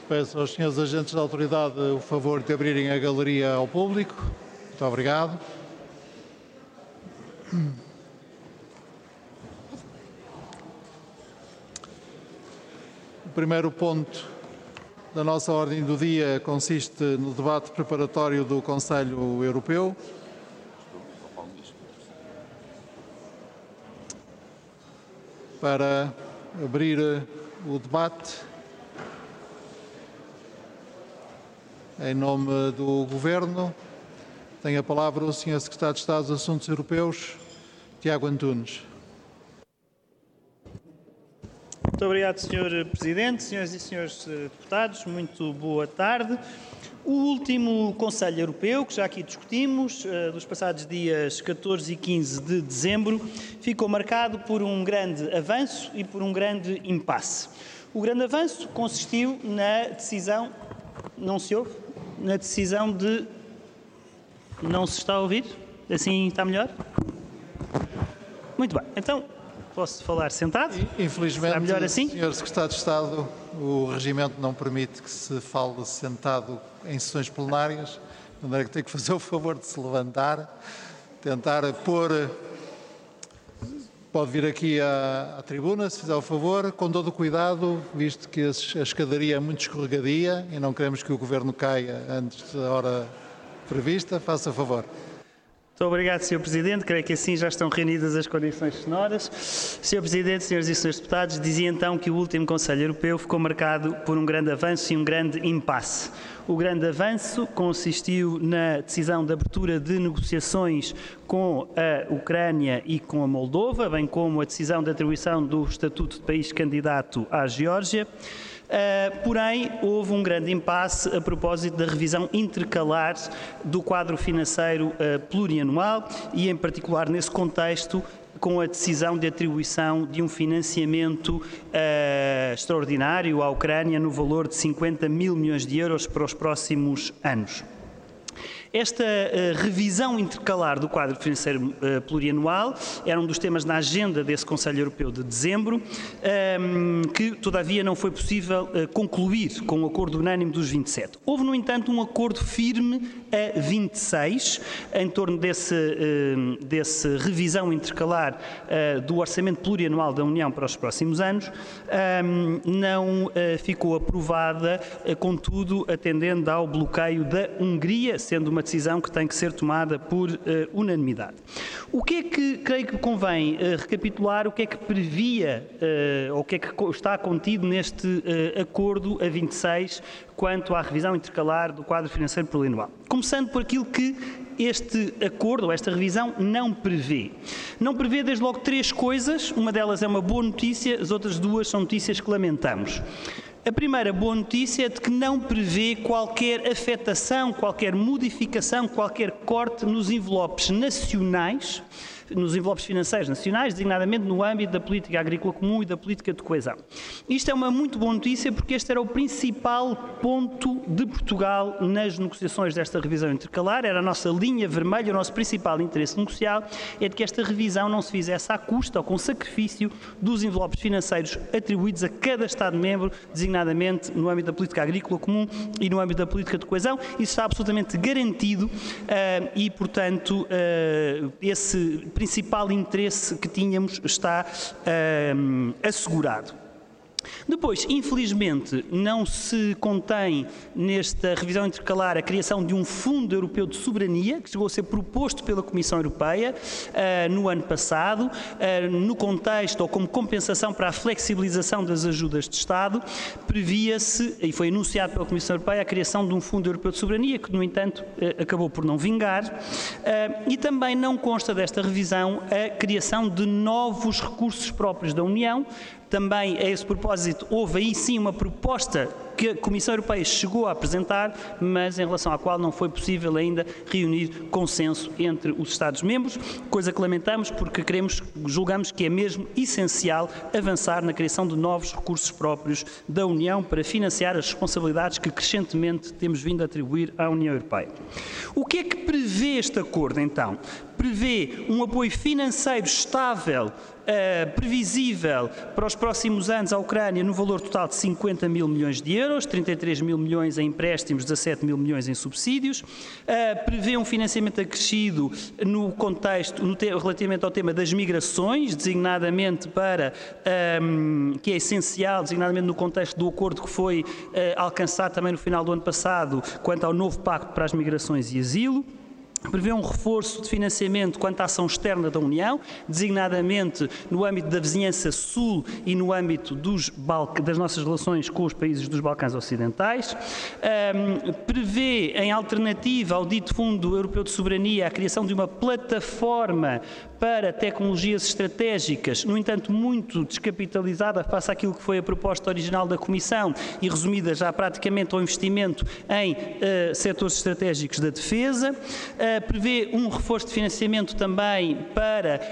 Peço aos senhores agentes da autoridade o favor de abrirem a galeria ao público. Muito obrigado. O primeiro ponto da nossa ordem do dia consiste no debate preparatório do Conselho Europeu. Para abrir o debate, em nome do Governo, tem a palavra o Sr. Secretário de Estado dos Assuntos Europeus, Tiago Antunes. Muito obrigado, Sr. Presidente, senhoras e senhores deputados, muito boa tarde. O último Conselho Europeu, que já aqui discutimos, dos passados dias 14 e 15 de dezembro, ficou marcado por um grande avanço e por um grande impasse. O grande avanço consistiu na decisão... Não se ouve? Na decisão de... Não se está a ouvir? Assim está melhor? Muito bem, então posso falar sentado? Infelizmente, está melhor assim? Sr. Secretário de Estado, o regimento não permite que se fale sentado em sessões plenárias, de maneira que tem que fazer o favor de se levantar, tentar pôr... Pode vir aqui à tribuna, se fizer o favor, com todo o cuidado, visto que a escadaria é muito escorregadia e não queremos que o Governo caia antes da hora prevista. Faça favor. Muito obrigado, Sr. Presidente. Creio que assim já estão reunidas as condições sonoras. Sr. Presidente, senhoras e senhores deputados, dizia então que o último Conselho Europeu ficou marcado por um grande avanço e um grande impasse. O grande avanço consistiu na decisão de abertura de negociações com a Ucrânia e com a Moldova, bem como a decisão de atribuição do estatuto de país candidato à Geórgia. Porém, houve um grande impasse a propósito da revisão intercalar do quadro financeiro plurianual e, em particular, nesse contexto, com a decisão de atribuição de um financiamento extraordinário à Ucrânia no valor de 50 mil milhões de euros para os próximos anos. Esta revisão intercalar do quadro financeiro plurianual era um dos temas na agenda desse Conselho Europeu de dezembro, que todavia não foi possível concluir com o acordo unânime dos 27. Houve, no entanto, um acordo firme a 26 em torno desse revisão intercalar do orçamento plurianual da União para os próximos anos. Não ficou aprovada, contudo, atendendo ao bloqueio da Hungria, sendo uma decisão que tem que ser tomada por unanimidade. O que é que creio que convém recapitular, o que é que previa, ou o que é que está contido neste acordo a 26 quanto à revisão intercalar do quadro financeiro plurianual? Começando por aquilo que este acordo, ou esta revisão, não prevê. Não prevê, desde logo, três coisas. Uma delas é uma boa notícia, as outras duas são notícias que lamentamos. A primeira boa notícia é de que não prevê qualquer afetação, qualquer modificação, qualquer corte nos envelopes nacionais, nos envelopes financeiros nacionais, designadamente no âmbito da política agrícola comum e da política de coesão. Isto é uma muito boa notícia porque este era o principal ponto de Portugal nas negociações desta revisão intercalar, era a nossa linha vermelha, o nosso principal interesse negocial é de que esta revisão não se fizesse à custa ou com sacrifício dos envelopes financeiros atribuídos a cada Estado-membro, designadamente no âmbito da política agrícola comum e no âmbito da política de coesão. Isso está absolutamente garantido e, portanto, esse principal interesse que tínhamos está assegurado. Depois, infelizmente, não se contém nesta revisão intercalar a criação de um Fundo Europeu de Soberania, que chegou a ser proposto pela Comissão Europeia no ano passado, no contexto ou como compensação para a flexibilização das ajudas de Estado, previa-se, e foi anunciado pela Comissão Europeia, a criação de um Fundo Europeu de Soberania, que, no entanto, acabou por não vingar, e também não consta desta revisão a criação de novos recursos próprios da União. Também, a esse propósito, houve aí sim uma proposta que a Comissão Europeia chegou a apresentar, mas em relação à qual não foi possível ainda reunir consenso entre os Estados-membros, coisa que lamentamos porque julgamos que é mesmo essencial avançar na criação de novos recursos próprios da União para financiar as responsabilidades que crescentemente temos vindo a atribuir à União Europeia. O que é que prevê este acordo, então? prevê um apoio financeiro estável, previsível para os próximos anos à Ucrânia no valor total de 50 mil milhões de euros, 33 mil milhões em empréstimos, 17 mil milhões em subsídios, prevê um financiamento acrescido no contexto, relativamente ao tema das migrações, designadamente que é essencial, designadamente no contexto do acordo que foi alcançado também no final do ano passado, quanto ao novo Pacto para as Migrações e Asilo. Prevê um reforço de financiamento quanto à ação externa da União, designadamente no âmbito da vizinhança sul e no âmbito das nossas relações com os países dos Balcãs Ocidentais. Prevê, em alternativa ao dito Fundo Europeu de Soberania, a criação de uma plataforma para tecnologias estratégicas, no entanto muito descapitalizada face àquilo que foi a proposta original da Comissão e resumida já praticamente ao investimento em setores estratégicos da defesa. Prevê um reforço de financiamento também para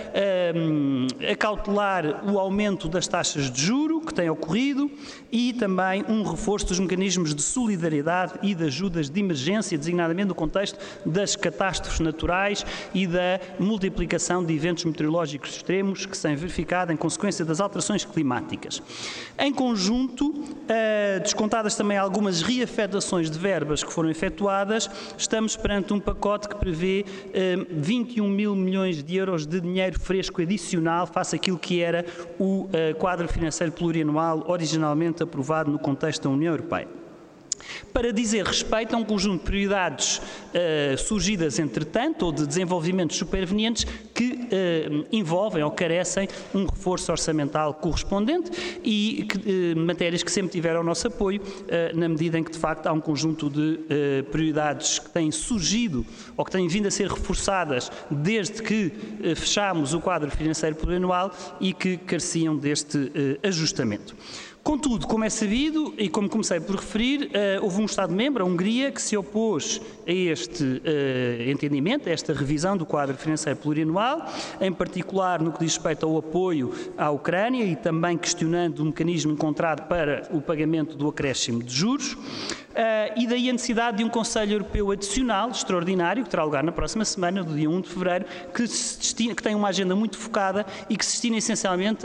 acautelar o aumento das taxas de juro que tem ocorrido e também um reforço dos mecanismos de solidariedade e de ajudas de emergência, designadamente no contexto das catástrofes naturais e da multiplicação de eventos meteorológicos extremos que se têm verificado em consequência das alterações climáticas. Em conjunto, descontadas também algumas reafetações de verbas que foram efetuadas, estamos perante um pacote que prevê 21 mil milhões de euros de dinheiro fresco adicional face àquilo que era o quadro financeiro plurianual originalmente aprovado no contexto da União Europeia. Para dizer respeito a um conjunto de prioridades surgidas entretanto ou de desenvolvimentos supervenientes que envolvem ou carecem um reforço orçamental correspondente e matérias que sempre tiveram o nosso apoio na medida em que de facto há um conjunto de prioridades que têm surgido ou que têm vindo a ser reforçadas desde que fechámos o quadro financeiro plurianual e que careciam deste ajustamento. Contudo, como é sabido e como comecei por referir, houve um Estado-membro, a Hungria, que se opôs a este entendimento, a esta revisão do quadro financeiro plurianual, em particular no que diz respeito ao apoio à Ucrânia e também questionando o mecanismo encontrado para o pagamento do acréscimo de juros. E daí a necessidade de um Conselho Europeu adicional, extraordinário, que terá lugar na próxima semana, do dia 1 de fevereiro, que tem uma agenda muito focada e que se destina essencialmente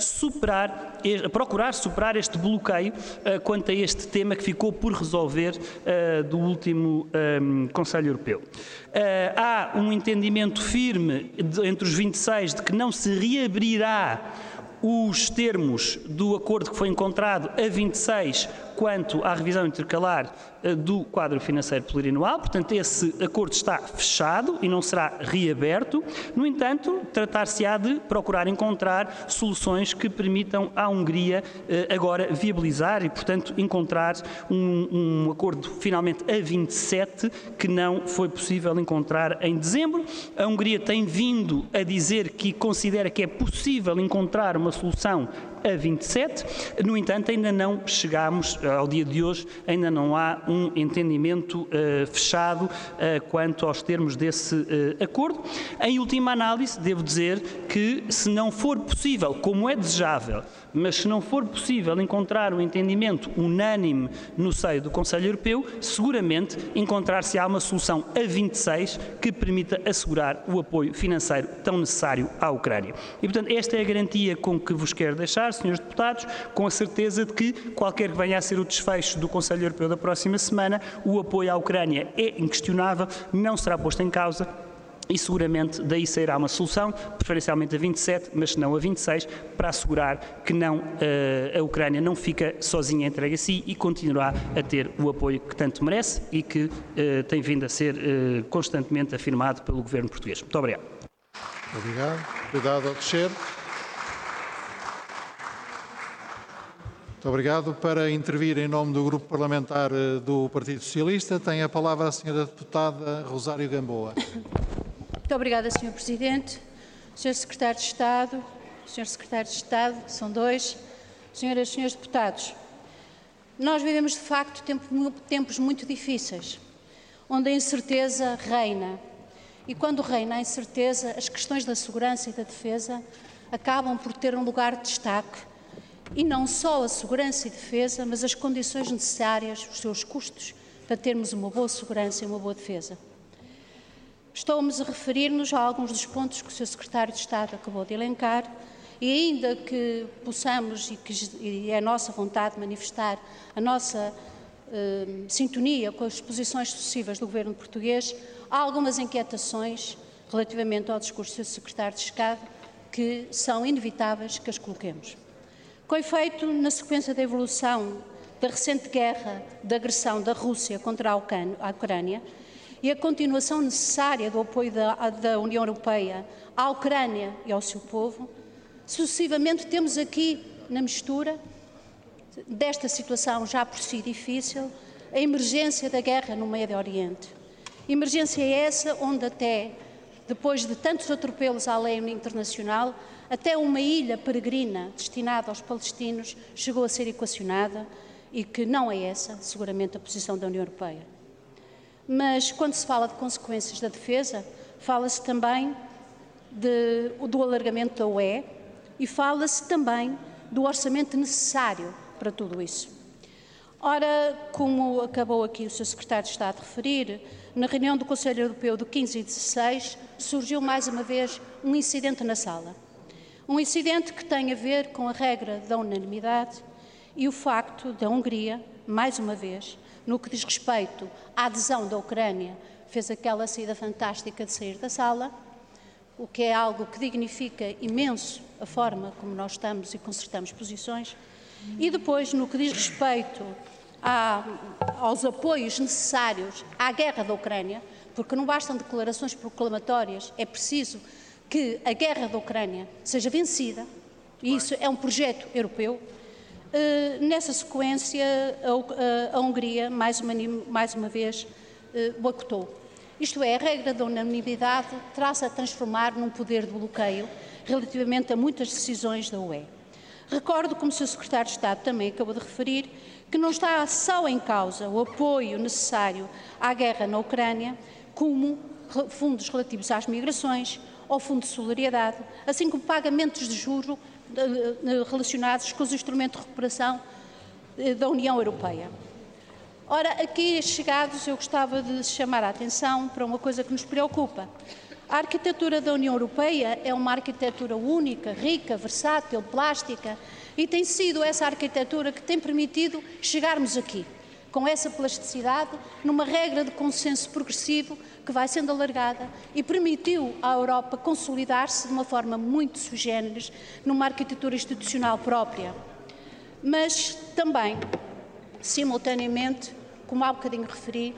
a procurar superar este bloqueio quanto a este tema que ficou por resolver do último Conselho Europeu. Há um entendimento firme entre os 26 de que não se reabrirá os termos do acordo que foi encontrado a 26 quanto à revisão intercalar do quadro financeiro plurianual, portanto esse acordo está fechado e não será reaberto. No entanto, tratar-se-á de procurar encontrar soluções que permitam à Hungria agora viabilizar e, portanto, encontrar um acordo finalmente a 27 que não foi possível encontrar em dezembro. A Hungria tem vindo a dizer que considera que é possível encontrar uma solução a 27, no entanto ainda não chegámos ao dia de hoje, ainda não há um entendimento fechado quanto aos termos desse acordo. Em última análise, devo dizer que se não for possível, como é desejável, mas se não for possível encontrar um entendimento unânime no seio do Conselho Europeu, seguramente encontrar-se-á uma solução a 26 que permita assegurar o apoio financeiro tão necessário à Ucrânia. E, portanto, esta é a garantia com que vos quero deixar, senhores deputados, com a certeza de que, qualquer que venha a ser o desfecho do Conselho Europeu da próxima semana, o apoio à Ucrânia é inquestionável, não será posto em causa e seguramente daí sairá uma solução, preferencialmente a 27, mas não a 26, para assegurar que a Ucrânia não fica sozinha entregue a si e continuará a ter o apoio que tanto merece e que tem vindo a ser constantemente afirmado pelo Governo português. Muito obrigado. Obrigado. Cuidado ao descer. Muito obrigado. Para intervir em nome do Grupo Parlamentar do Partido Socialista, tem a palavra a Sra. Deputada Rosário Gamboa. Muito obrigada, Sr. Presidente. Sr. Secretário de Estado, Sr. Secretário de Estado, são dois, Senhoras e Senhores Deputados, nós vivemos de facto tempos muito difíceis, onde a incerteza reina. E quando reina a incerteza, as questões da segurança e da defesa acabam por ter um lugar de destaque. E não só a segurança e defesa, mas as condições necessárias, os seus custos, para termos uma boa segurança e uma boa defesa. Estamos a referir-nos a alguns dos pontos que o Sr. Secretário de Estado acabou de elencar e ainda que possamos e é a nossa vontade manifestar a nossa sintonia com as posições sucessivas do Governo português, há algumas inquietações relativamente ao discurso do Sr. Secretário de Estado que são inevitáveis que as coloquemos. Com efeito, na sequência da evolução da recente guerra de agressão da Rússia contra a Ucrânia e a continuação necessária do apoio da União Europeia à Ucrânia e ao seu povo, sucessivamente temos aqui, na mistura desta situação já por si difícil, a emergência da guerra no Médio Oriente. Emergência essa onde até, depois de tantos atropelos à lei internacional, até uma ilha peregrina destinada aos palestinos chegou a ser equacionada e que não é essa, seguramente, a posição da União Europeia. Mas, quando se fala de consequências da defesa, fala-se também do alargamento da UE e fala-se também do orçamento necessário para tudo isso. Ora, como acabou aqui o Sr. Secretário de Estado de referir, na reunião do Conselho Europeu do 15 e 16 surgiu mais uma vez um incidente na sala. Um incidente que tem a ver com a regra da unanimidade e o facto da Hungria, mais uma vez, no que diz respeito à adesão da Ucrânia, fez aquela saída fantástica de sair da sala, o que é algo que dignifica imenso a forma como nós estamos e concertamos posições, e depois, no que diz respeito aos apoios necessários à guerra da Ucrânia, porque não bastam declarações proclamatórias, é preciso que a guerra da Ucrânia seja vencida, e isso é um projeto europeu. Nessa sequência, a Hungria, mais uma vez, boicotou. Isto é, a regra da unanimidade traz a transformar num poder de bloqueio relativamente a muitas decisões da UE. Recordo, como o Sr. Secretário de Estado também acabou de referir, que não está só em causa o apoio necessário à guerra na Ucrânia, como fundos relativos às migrações ou Fundo de Solidariedade, assim como pagamentos de juros relacionados com os instrumentos de recuperação da União Europeia. Ora, aqui chegados, eu gostava de chamar a atenção para uma coisa que nos preocupa. A arquitetura da União Europeia é uma arquitetura única, rica, versátil, plástica, e tem sido essa arquitetura que tem permitido chegarmos aqui, com essa plasticidade, numa regra de consenso progressivo que vai sendo alargada e permitiu à Europa consolidar-se de uma forma muito sui generis, numa arquitetura institucional própria. Mas também, simultaneamente, como há bocadinho referi,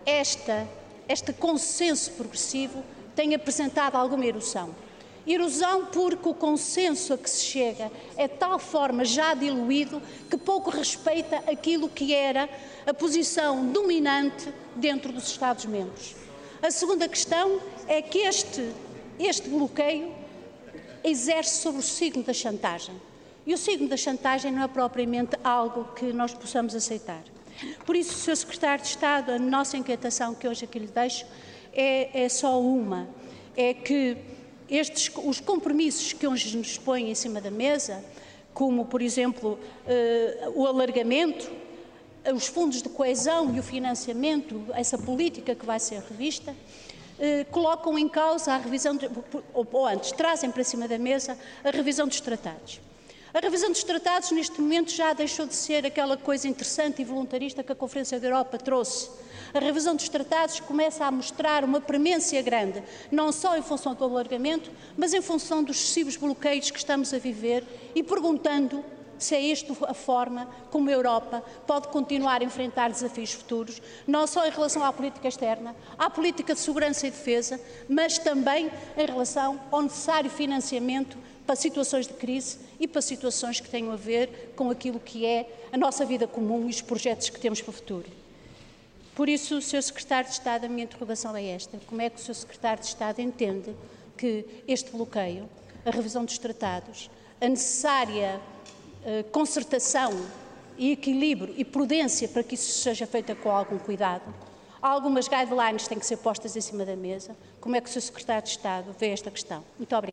este consenso progressivo tem apresentado alguma erosão. Erosão porque o consenso a que se chega é de tal forma já diluído que pouco respeita aquilo que era a posição dominante dentro dos Estados-membros. A segunda questão é que este bloqueio exerce sobre o signo da chantagem. E o signo da chantagem não é propriamente algo que nós possamos aceitar. Por isso, Sr. Secretário de Estado, a nossa inquietação que hoje aqui lhe deixo é só uma. É que os compromissos que hoje nos põem em cima da mesa, como, por exemplo, o alargamento, os fundos de coesão e o financiamento, essa política que vai ser revista, colocam em causa a revisão, ou antes, trazem para cima da mesa a revisão dos tratados. A revisão dos tratados, neste momento, já deixou de ser aquela coisa interessante e voluntarista que a Conferência da Europa trouxe. A revisão dos tratados começa a mostrar uma premência grande, não só em função do alargamento, mas em função dos sucessivos bloqueios que estamos a viver e perguntando se é esta a forma como a Europa pode continuar a enfrentar desafios futuros, não só em relação à política externa, à política de segurança e defesa, mas também em relação ao necessário financiamento para situações de crise e para situações que tenham a ver com aquilo que é a nossa vida comum e os projetos que temos para o futuro. Por isso, Sr. Secretário de Estado, a minha interrogação é esta. Como é que o Sr. Secretário de Estado entende que este bloqueio, a revisão dos tratados, a necessária concertação e equilíbrio e prudência para que isso seja feito com algum cuidado, algumas guidelines têm que ser postas em cima da mesa. Como é que o Sr. Secretário de Estado vê esta questão? Muito obrigada.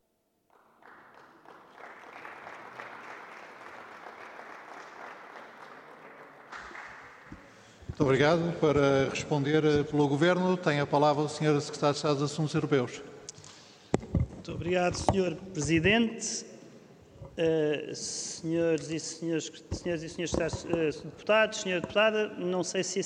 Muito obrigado. Para responder pelo Governo, tem a palavra o Sr. Secretário de Estado dos Assuntos Europeus. Muito obrigado, Sr. Presidente. Senhores e senhores deputados, Sra. Deputada, não sei se